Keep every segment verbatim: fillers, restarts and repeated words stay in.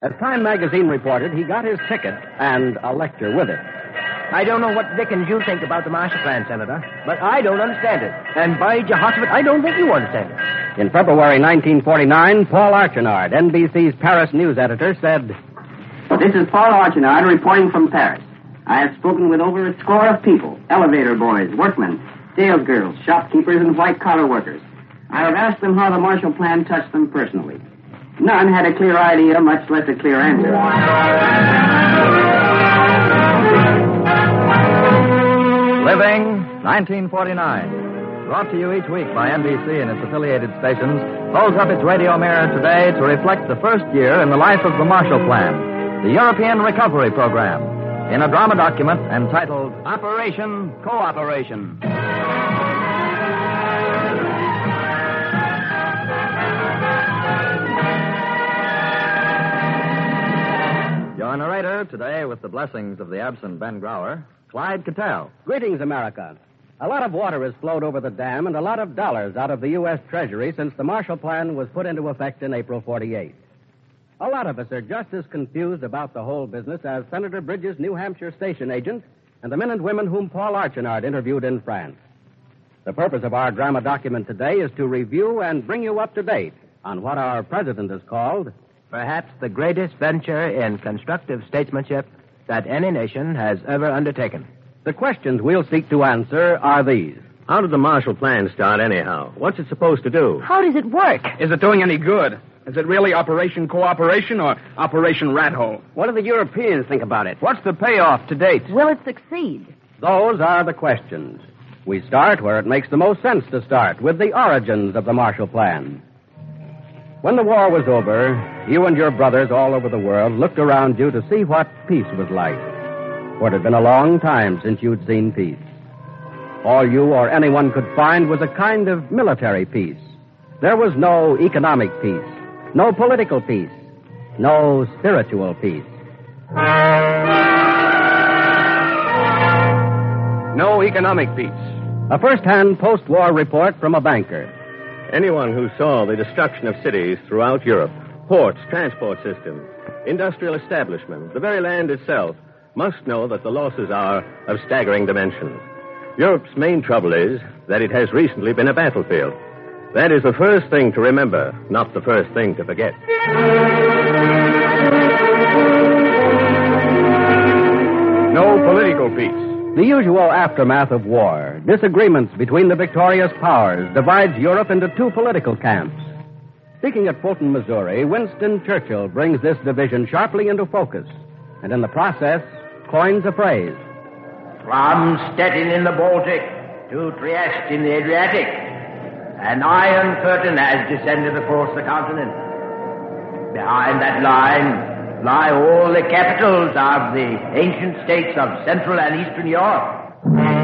As Time magazine reported, he got his ticket and a lecture with it. I don't know what dickens you think about the Marshall Plan, Senator, but I don't understand it. And by Jehoshaphat, I don't think you understand it. In February nineteen forty-nine, Paul Archinard, N B C's Paris news editor, said, "This is Paul Archinard reporting from Paris. I have spoken with over a score of people, elevator boys, workmen, sales girls, shopkeepers, and white-collar workers. I have asked them how the Marshall Plan touched them personally. None had a clear idea, much less a clear answer." Living nineteen forty-nine, brought to you each week by N B C and its affiliated stations, holds up its radio mirror today to reflect the first year in the life of the Marshall Plan, the European Recovery Program, in a drama document entitled Operation Cooperation. Your narrator today, with the blessings of the absent Ben Grauer, Clyde Cattell. Greetings, America. A lot of water has flowed over the dam and a lot of dollars out of the U S. Treasury since the Marshall Plan was put into effect in April forty-eight. A lot of us are just as confused about the whole business as Senator Bridges' New Hampshire station agent and the men and women whom Paul Archinard interviewed in France. The purpose of our drama document today is to review and bring you up to date on what our president has called perhaps the greatest venture in constructive statesmanship that any nation has ever undertaken. The questions we'll seek to answer are these. How did the Marshall Plan start anyhow? What's it supposed to do? How does it work? Is it doing any good? Is it really Operation Cooperation or Operation Rat Hole? What do the Europeans think about it? What's the payoff to date? Will it succeed? Those are the questions. We start where it makes the most sense to start, with the origins of the Marshall Plan. When the war was over, you and your brothers all over the world looked around you to see what peace was like. For it had been a long time since you'd seen peace. All you or anyone could find was a kind of military peace. There was no economic peace, no political peace, no spiritual peace. No economic peace. A first-hand post-war report from a banker. Anyone who saw the destruction of cities throughout Europe, ports, transport systems, industrial establishments, the very land itself, must know that the losses are of staggering dimensions. Europe's main trouble is that it has recently been a battlefield. That is the first thing to remember, not the first thing to forget. No political peace. The usual aftermath of war, disagreements between the victorious powers, divides Europe into two political camps. Speaking at Fulton, Missouri, Winston Churchill brings this division sharply into focus, and in the process, coins a phrase. From Stettin in the Baltic to Trieste in the Adriatic, an iron curtain has descended across the continent. Behind that line lie all the capitals of the ancient states of Central and Eastern Europe.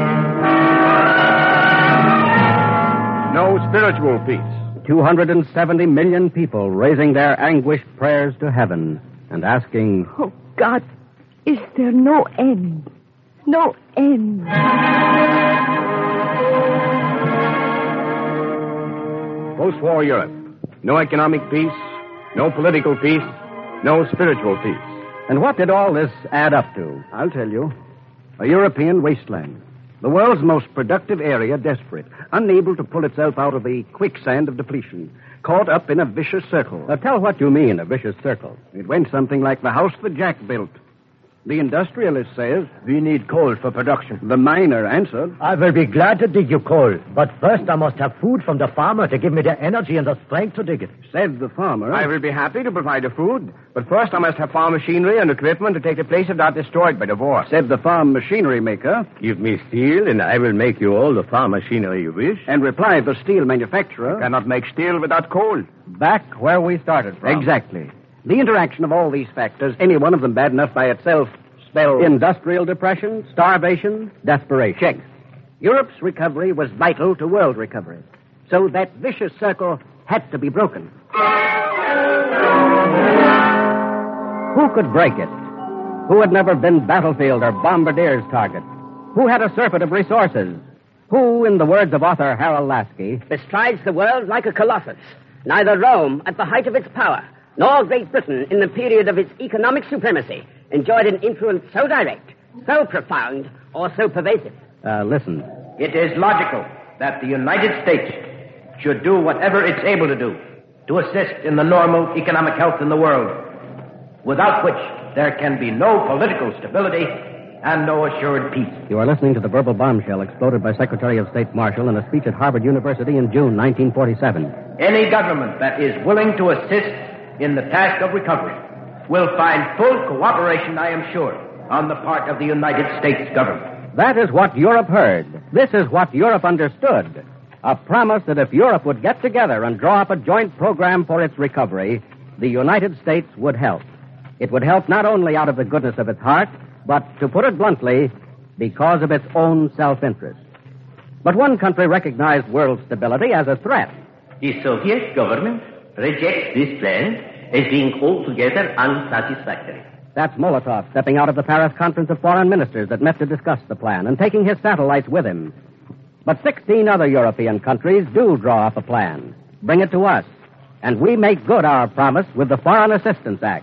No spiritual peace. two hundred seventy million people raising their anguished prayers to heaven and asking, Oh, God, is there no end? No end. Post-war Europe. No economic peace, no political peace, no spiritual peace. And what did all this add up to? I'll tell you. A European wasteland. The world's most productive area desperate, unable to pull itself out of the quicksand of depletion, caught up in a vicious circle. Now tell what you mean, a vicious circle. It went something like the house that Jack built. The industrialist says, We need coal for production. The miner answered, I will be glad to dig you coal, but first I must have food from the farmer to give me the energy and the strength to dig it. Said the farmer, I will be happy to provide the food, but first I must have farm machinery and equipment to take the place of that destroyed by the war. Said the farm machinery maker, Give me steel, and I will make you all the farm machinery you wish. And replied the steel manufacturer, I cannot make steel without coal. Back where we started from. Exactly. The interaction of all these factors, any one of them bad enough by itself, spells industrial depression, starvation, desperation. Check. Europe's recovery was vital to world recovery. So that vicious circle had to be broken. Who could break it? Who had never been battlefield or bombardier's target? Who had a surfeit of resources? Who, in the words of author Harold Lasky, bestrides the world like a colossus. Neither Rome, at the height of its power, nor Great Britain in the period of its economic supremacy enjoyed an influence so direct, so profound, or so pervasive. Uh, listen. It is logical that the United States should do whatever it's able to do to assist in the normal economic health in the world, without which there can be no political stability and no assured peace. You are listening to the verbal bombshell exploded by Secretary of State Marshall in a speech at Harvard University in June nineteen forty-seven. Any government that is willing to assist in the task of recovery will find full cooperation, I am sure, on the part of the United States government. That is what Europe heard. This is what Europe understood. A promise that if Europe would get together and draw up a joint program for its recovery, the United States would help. It would help not only out of the goodness of its heart, but, to put it bluntly, because of its own self-interest. But one country recognized world stability as a threat. The Soviet government rejects this plan as being altogether unsatisfactory. That's Molotov stepping out of the Paris Conference of Foreign Ministers that met to discuss the plan and taking his satellites with him. But sixteen other European countries do draw up a plan, bring it to us, and we make good our promise with the Foreign Assistance Act.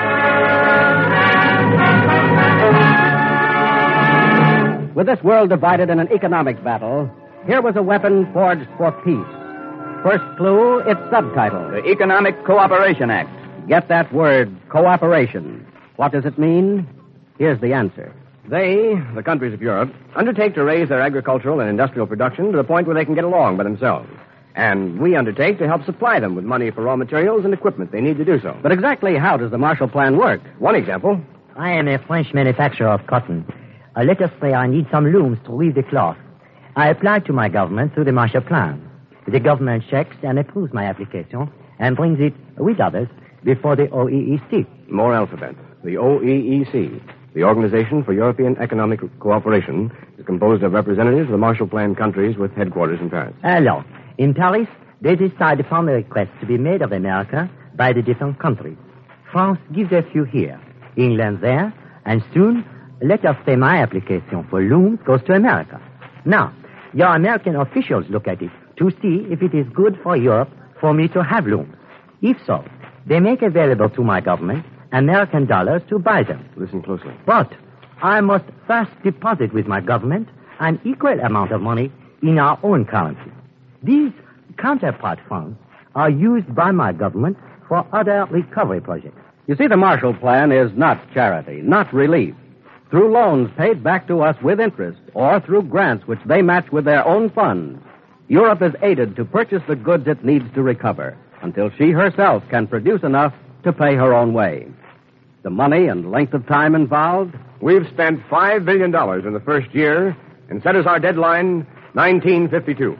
With this world divided in an economic battle, here was a weapon forged for peace. First clue, its subtitle. The Economic Cooperation Act. Get that word, cooperation. What does it mean? Here's the answer. They, the countries of Europe, undertake to raise their agricultural and industrial production to the point where they can get along by themselves. And we undertake to help supply them with money for raw materials and equipment they need to do so. But exactly how does the Marshall Plan work? One example. I am a French manufacturer of cotton. Uh, let us say I need some looms to weave the cloth. I apply to my government through the Marshall Plan. The government checks and approves my application and brings it, with others, before the O E E C. More alphabet. The O E E C. The Organization for European Economic Cooperation is composed of representatives of the Marshall Plan countries with headquarters in Paris. Alors, in Paris, they decide upon the request to be made of America by the different countries. France gives a few here, England there, and soon, let us say my application for looms goes to America. Now, your American officials look at it to see if it is good for Europe for me to have looms. If so, they make available to my government American dollars to buy them. Listen closely. But I must first deposit with my government an equal amount of money in our own currency. These counterpart funds are used by my government for other recovery projects. You see, the Marshall Plan is not charity, not relief. Through loans paid back to us with interest, or through grants which they match with their own funds, Europe is aided to purchase the goods it needs to recover until she herself can produce enough to pay her own way. The money and length of time involved? We've spent five billion dollars in the first year and set as our deadline nineteen fifty-two.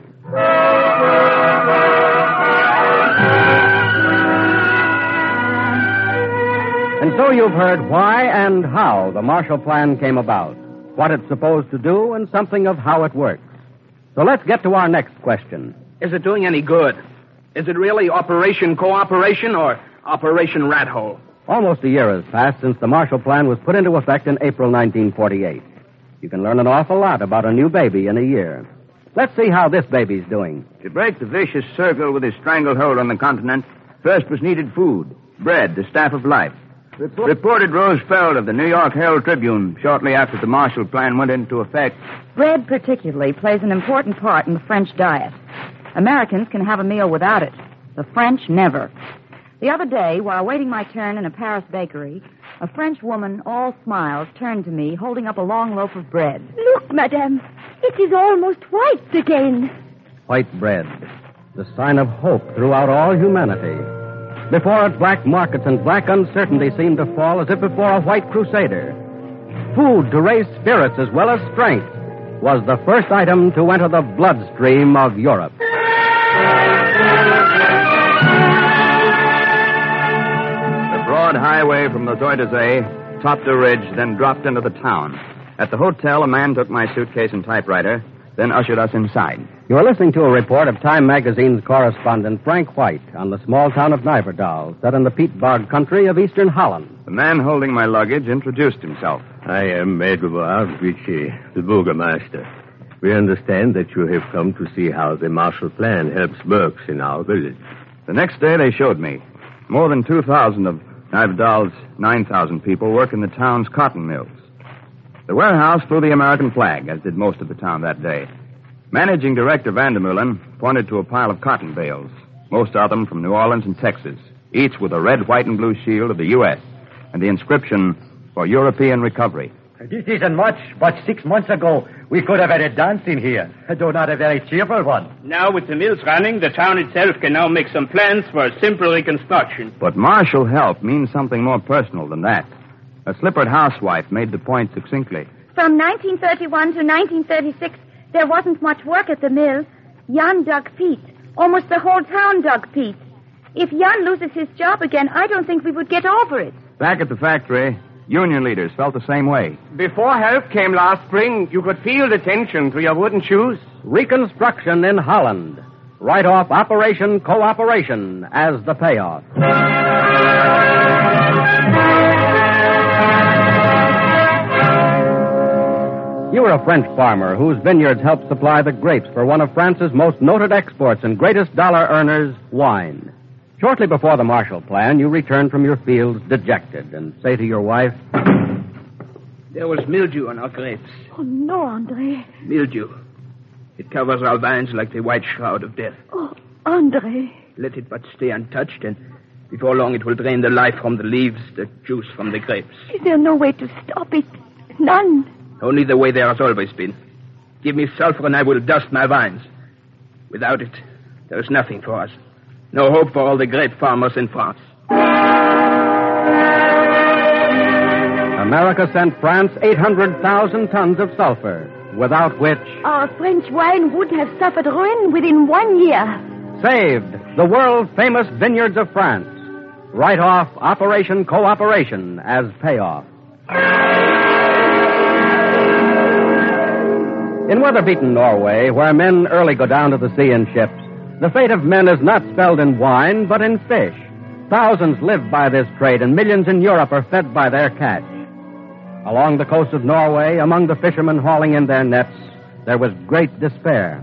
And so you've heard why and how the Marshall Plan came about, what it's supposed to do, and something of how it works. So let's get to our next question. Is it doing any good? Is it really Operation Cooperation or Operation Rat Hole? Almost a year has passed since the Marshall Plan was put into effect in April nineteen forty-eight. You can learn an awful lot about a new baby in a year. Let's see how this baby's doing. To break the vicious circle with his stranglehold on the continent, first was needed food, bread, the staff of life. Report- Reported Rose Feld of the New York Herald Tribune shortly after the Marshall Plan went into effect. Bread particularly plays an important part in the French diet. Americans can have a meal without it. The French never. The other day, while waiting my turn in a Paris bakery, a French woman, all smiles, turned to me, holding up a long loaf of bread. Look, madame, it is almost white again. White bread, the sign of hope throughout all humanity. Before it, black markets and black uncertainty seemed to fall as if before a white crusader. Food to raise spirits as well as strength was the first item to enter the bloodstream of Europe. Broad highway from the Zuider See topped a ridge, then dropped into the town. At the hotel, a man took my suitcase and typewriter, then ushered us inside. You are listening to a report of Time Magazine's correspondent Frank White on the small town of Nijverdal, set in the peat bog country of eastern Holland. The man holding my luggage introduced himself. I am Edouard Vichy, the Burgomaster. We understand that you have come to see how the Marshall Plan helps works in our village. The next day, they showed me. More than two thousand of Navdal's nine thousand people work in the town's cotton mills. The warehouse flew the American flag, as did most of the town that day. Managing Director Vandermeulen pointed to a pile of cotton bales, most of them from New Orleans and Texas, each with a red, white, and blue shield of the U S and the inscription, for European recovery. This isn't much, but six months ago, we could have had a dance in here, though not a very cheerful one. Now, with the mills running, the town itself can now make some plans for a simple reconstruction. But martial help means something more personal than that. A slippered housewife made the point succinctly. From nineteen thirty-one to nineteen thirty-six, there wasn't much work at the mill. Jan dug peat. Almost the whole town dug peat. If Jan loses his job again, I don't think we would get over it. Back at the factory, union leaders felt the same way. Before help came last spring, you could feel the tension through your wooden shoes. Reconstruction in Holland. Right off Operation Cooperation as the payoff. You are a French farmer whose vineyards help supply the grapes for one of France's most noted exports and greatest dollar earners, wine. Shortly before the Marshall Plan, you return from your fields dejected and say to your wife, There was mildew on our grapes. Oh, no, André. Mildew. It covers our vines like the white shroud of death. Oh, André. Let it but stay untouched, and before long it will drain the life from the leaves, the juice from the grapes. Is there no way to stop it? None. Only the way there has always been. Give me sulfur and I will dust my vines. Without it, there is nothing for us. No hope for all the great farmers in France. America sent France eight hundred thousand tons of sulfur, without which... Our French wine would have suffered ruin within one year. Saved the world-famous vineyards of France. Right off Operation Cooperation as payoff. In weather-beaten Norway, where men early go down to the sea in ships, the fate of men is not spelled in wine, but in fish. Thousands live by this trade, and millions in Europe are fed by their catch. Along the coast of Norway, among the fishermen hauling in their nets, there was great despair.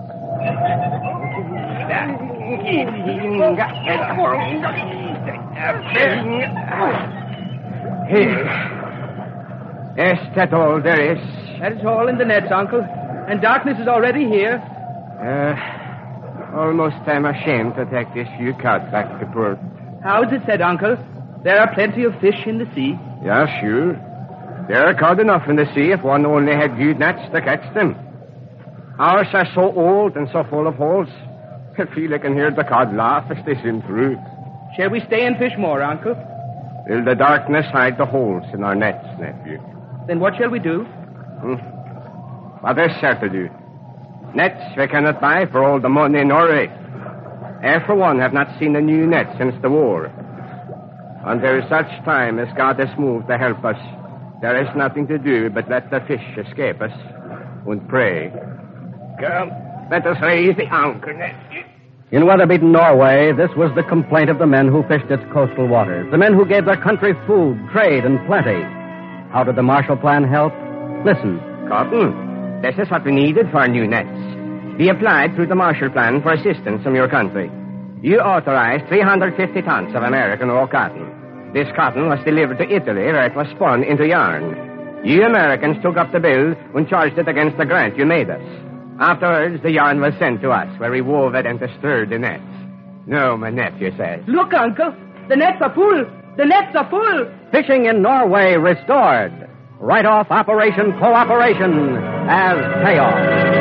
Yes, that's all there is. That is all in the nets, Uncle. And darkness is already here. Uh, almost I'm ashamed to take this few cod back to port. How is it said, Uncle? There are plenty of fish in the sea. Yeah, sure. There are cod enough in the sea if one only had good nets to catch them. Ours are so old and so full of holes. I feel I can hear the cod laugh as they swim through. Shall we stay and fish more, Uncle? Will the darkness hide the holes in our nets, nephew? Then what shall we do? Hmm. What is there to do? Nets we cannot buy for all the money in Norway. I, for one, have not seen a new net since the war. Until such time as God has moved to help us, there is nothing to do but let the fish escape us and pray. Come, let us raise the anchor, nephew. In weather-beaten Norway, this was the complaint of the men who fished its coastal waters, the men who gave their country food, trade, and plenty. How did the Marshall Plan help? Listen. Cotton, this is what we needed for our new nets. We applied through the Marshall Plan for assistance from your country. You authorized three hundred fifty tons of American raw cotton. This cotton was delivered to Italy, where it was spun into yarn. You Americans took up the bill and charged it against the grant you made us. Afterwards, the yarn was sent to us, where we wove it and stirred the nets. No, my nephew says. Look, Uncle, the nets are full. The nets are full. Fishing in Norway restored. Right off Operation Cooperation as payoff.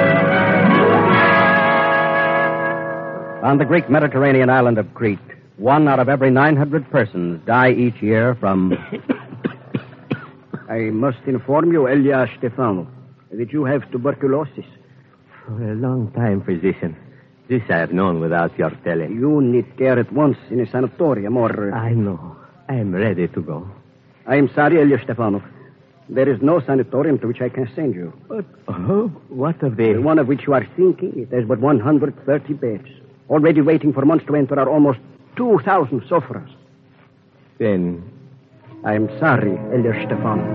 On the Greek Mediterranean island of Crete, one out of every nine hundred persons die each year from... I must inform you, Elia Stefanov, that you have tuberculosis. For a long time, physician. This I have known without your telling. You need care at once in a sanatorium or... I know. I am ready to go. I am sorry, Elia Stefanov. There is no sanatorium to which I can send you. But, oh, what of the... The one of which you are thinking, it has but one hundred thirty beds. Already waiting for months to enter are almost two thousand sufferers. Then... I am sorry, Elia Stefanov.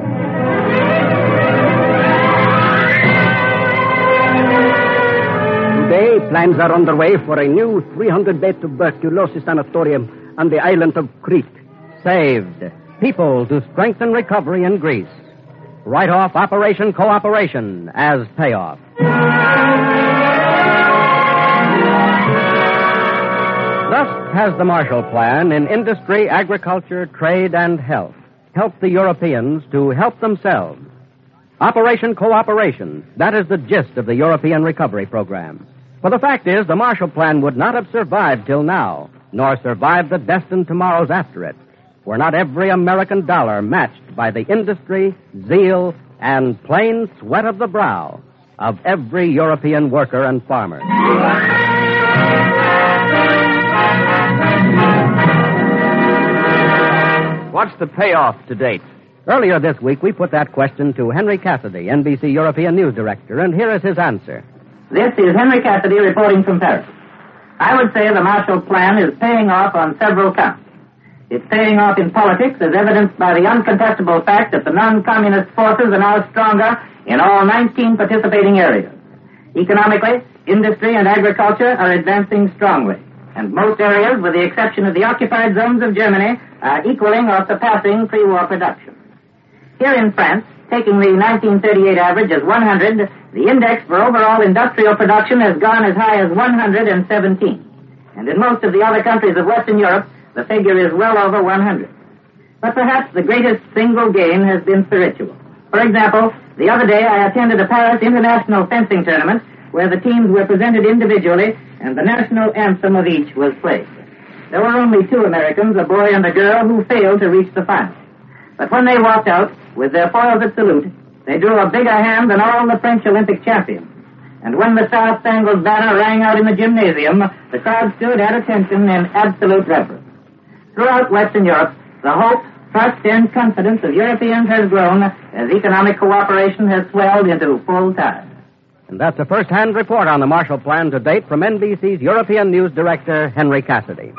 Today, plans are underway for a new three hundred bed tuberculosis sanatorium on the island of Crete. Saved. People to strengthen recovery in Greece. Write off Operation Cooperation as payoff. Thus has the Marshall Plan in industry, agriculture, trade, and health helped the Europeans to help themselves. Operation Cooperation, that is the gist of the European Recovery Program. For the fact is, the Marshall Plan would not have survived till now, nor survived the destined tomorrows after it, were not every American dollar matched by the industry, zeal, and plain sweat of the brow of every European worker and farmer. What's the payoff to date? Earlier this week, we put that question to Henry Cassidy, N B C European News Director, and here is his answer. This is Henry Cassidy reporting from Paris. I would say the Marshall Plan is paying off on several counts. It's paying off in politics as evidenced by the uncontestable fact that the non-communist forces are now stronger in all nineteen participating areas. Economically, industry and agriculture are advancing strongly, and most areas, with the exception of the occupied zones of Germany, are equaling or surpassing pre-war production. Here in France, taking the nineteen thirty-eight average as one hundred, the index for overall industrial production has gone as high as one hundred seventeen. And in most of the other countries of Western Europe, the figure is well over one hundred. But perhaps the greatest single gain has been spiritual. For example, the other day I attended a Paris international fencing tournament where the teams were presented individually and the national anthem of each was played. There were only two Americans, a boy and a girl, who failed to reach the final. But when they walked out, with their foils at salute, they drew a bigger hand than all the French Olympic champions. And when the Star-Spangled Banner rang out in the gymnasium, the crowd stood at attention in absolute reverence. Throughout Western Europe, the hope, trust, and confidence of Europeans has grown as economic cooperation has swelled into full tide. And that's a first-hand report on the Marshall Plan to date from N B C's European News Director, Henry Cassidy.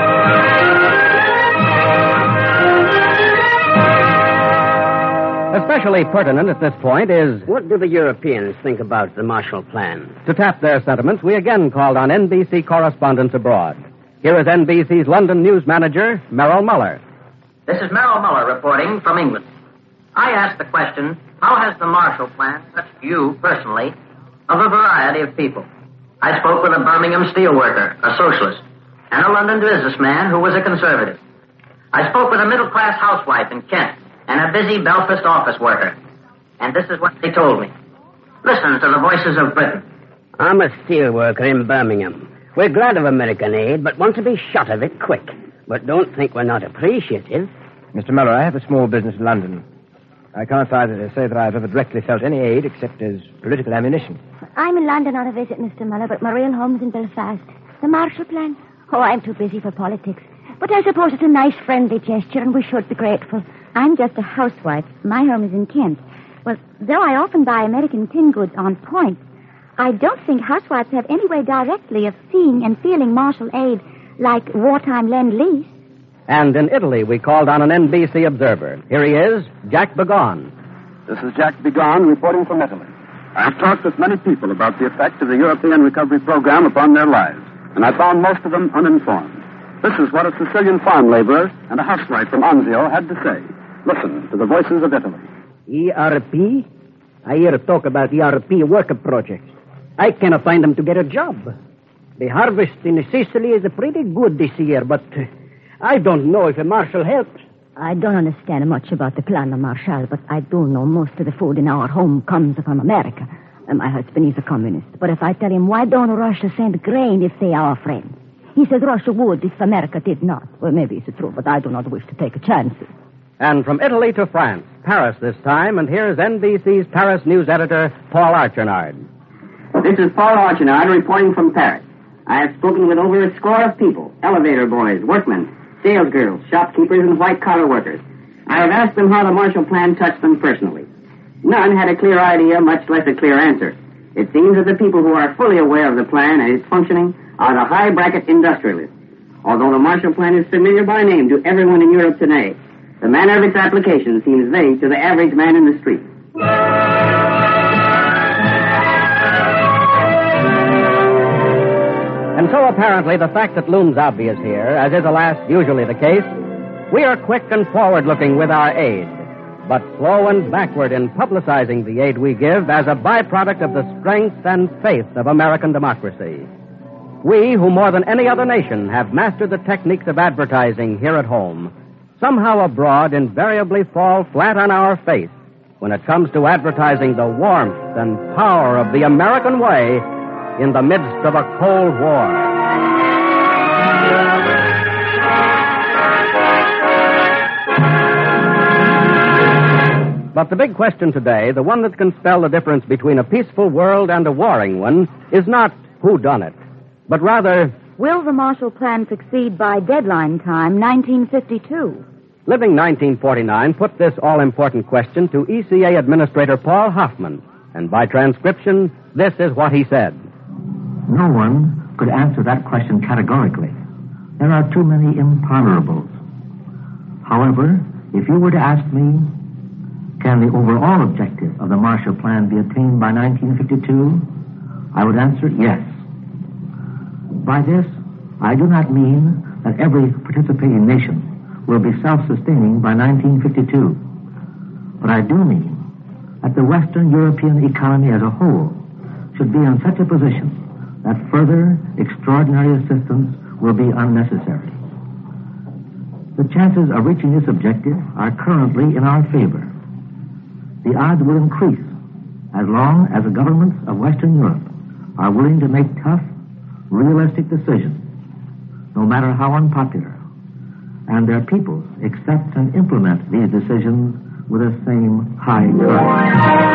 Especially pertinent at this point is... What do the Europeans think about the Marshall Plan? To tap their sentiments, we again called on N B C correspondents abroad. Here is N B C's London news manager, Merrill Muller. This is Merrill Muller reporting from England. I asked the question, how has the Marshall Plan touched you personally of a variety of people? I spoke with a Birmingham steelworker, a socialist, and a London businessman who was a conservative. I spoke with a middle-class housewife in Kent and a busy Belfast office worker. And this is what they told me. Listen to the voices of Britain. I'm a steelworker in Birmingham. We're glad of American aid, but want to be shot of it quick. But don't think we're not appreciative. Mister Muller, I have a small business in London. I can't either say that I've ever directly felt any aid except as political ammunition. I'm in London on a visit, Mister Muller, but my real home's in Belfast. The Marshall Plan? Oh, I'm too busy for politics. But I suppose it's a nice, friendly gesture, and we should be grateful. I'm just a housewife. My home is in Kent. Well, though I often buy American tin goods on point, I don't think housewives have any way directly of seeing and feeling Marshall aid like wartime lend-lease. And in Italy, we called on an N B C observer. Here he is, Jack Begone. This is Jack Begone reporting from Italy. I've talked with many people about the effect of the European Recovery Program upon their lives, and I found most of them uninformed. This is what a Sicilian farm laborer and a housewife from Anzio had to say. Listen to the voices of Italy. E R P? I hear talk about E R P worker projects. I cannot find them to get a job. The harvest in Sicily is pretty good this year, but uh, I don't know if a Marshall helps. I don't understand much about the Plan of Marshall, but I do know most of the food in our home comes from America. And my husband is a communist. But if I tell him, why don't Russia send grain if they are our friends? He says Russia would if America did not. Well, maybe it's true, but I do not wish to take a chance. And from Italy to France, Paris this time, and here's N B C's Paris news editor, Paul Archinard. This is Paul Archinard reporting from Paris. I have spoken with over a score of people, elevator boys, workmen, sales girls, shopkeepers, and white-collar workers. I have asked them how the Marshall Plan touched them personally. None had a clear idea, much less a clear answer. It seems that the people who are fully aware of the plan and its functioning are the high-bracket industrialists. Although the Marshall Plan is familiar by name to everyone in Europe today, the manner of its application seems vague to the average man in the street. And so apparently the fact that looms obvious here, as is alas usually the case, we are quick and forward-looking with our aid, but slow and backward in publicizing the aid we give as a byproduct of the strength and faith of American democracy. We, who more than any other nation have mastered the techniques of advertising here at home, somehow abroad invariably fall flat on our face when it comes to advertising the warmth and power of the American way in the midst of a Cold War. But the big question today, the one that can spell the difference between a peaceful world and a warring one, is not who done it, but rather, will the Marshall Plan succeed by deadline time nineteen fifty-two? Living nineteen forty-nine put this all-important question to E C A Administrator Paul Hoffman, and by transcription, this is what he said. No one could answer that question categorically. There are too many imponderables. However, if you were to ask me, can the overall objective of the Marshall Plan be attained by nineteen fifty-two? I would answer yes. By this, I do not mean that every participating nation will be self-sustaining by nineteen fifty-two. But I do mean that the Western European economy as a whole should be in such a position that further extraordinary assistance will be unnecessary. The chances of reaching this objective are currently in our favor. The odds will increase as long as the governments of Western Europe are willing to make tough, realistic decisions, no matter how unpopular, and their peoples accept and implement these decisions with the same high courage.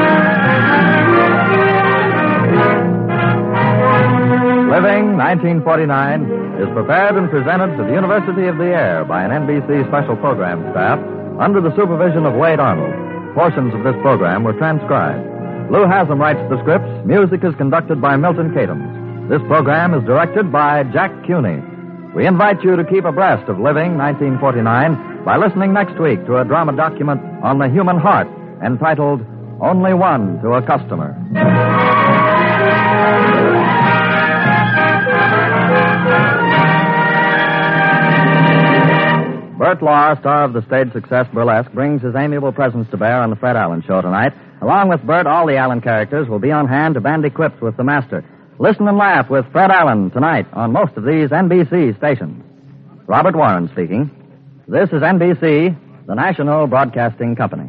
Living nineteen forty-nine is prepared and presented to the University of the Air by an N B C special program staff under the supervision of Wade Arnold. Portions of this program were transcribed. Lou Haslam writes the scripts. Music is conducted by Milton Cadams. This program is directed by Jack Cuney. We invite you to keep abreast of Living nineteen forty-nine by listening next week to a drama document on the human heart entitled Only One to a Customer. Bert Lahr, star of the stage success Burlesque, brings his amiable presence to bear on the Fred Allen Show tonight. Along with Bert, all the Allen characters will be on hand to bandy quips with the master. Listen and laugh with Fred Allen tonight on most of these N B C stations. Robert Warren speaking. This is N B C, the National Broadcasting Company.